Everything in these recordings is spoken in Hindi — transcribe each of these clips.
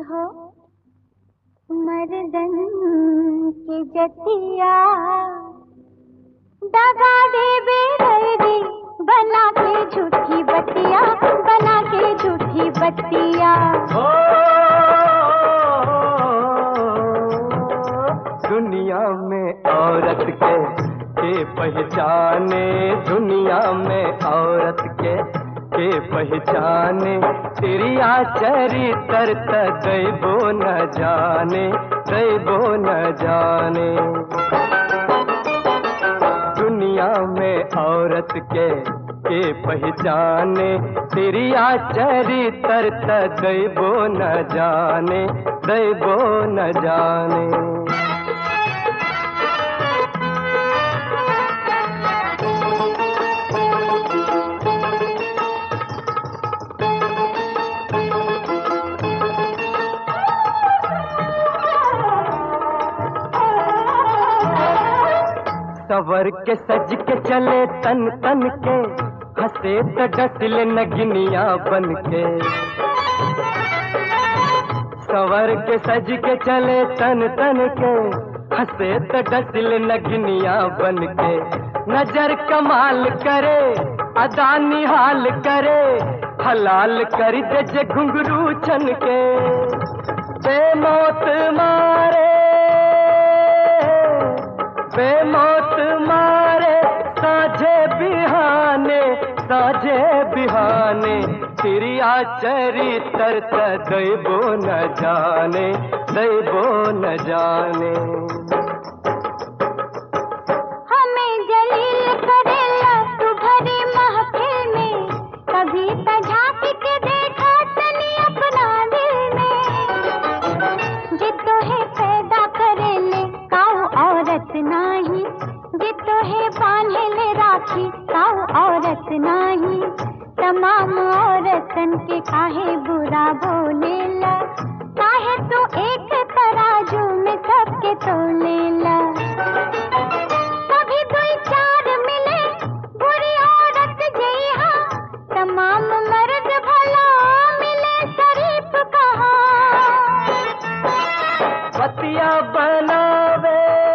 हो मर्दन के जतिया, दगा दे बेदर्दी बना के झूठी बतिया, बना के झूठी बतिया। दुनिया में औरत के पहचाने, दुनिया में औरत के पहचाने, तेरी चरित्र दैबो न जाने, दैबो न जाने। दुनिया में औरत के पहचाने, तेरी चरित्र दैबो न जाने, दैबो न जाने। सवर के सज के चले तन तन के, हंसे तो डसल नगनिया बन के। सवर के सज के चले तन तन के, हंसे तो डसल नगनिया बन के। नजर कमाल करे, अदा निहाल करे, हलाल कर दे जे घुंघरू छन के। बेमौत मारे, बेमौत मारे, साझे बिहाने, साझे बिहाने, तेरी चरित्र दैबो न जाने, दैबो न जाने। हमें जलील करेला तू भरी महफिल में, कभी तो झांक के देखा तनी अपना दिल में। जितो है पैदा करेले काऊ औरत नाही, जितो है बांधे ले राखी काऊ औरत नाही। तमाम औरतन के काहे बुरा बोलेला, काहे तू एक तराजू में सबके तोलेला। कभी दुई चार मिले बुरी औरत जइहा, तमाम मर्द भला मिले शरीफ कहाँ। पतिया बनावे,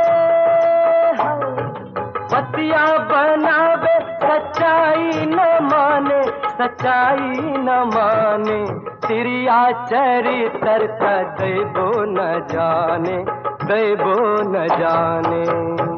पतिया बनावे, सच्चाई न माने, सच्चाई न माने, तेरी चरित्र दैबो न जाने, दैबो न जाने।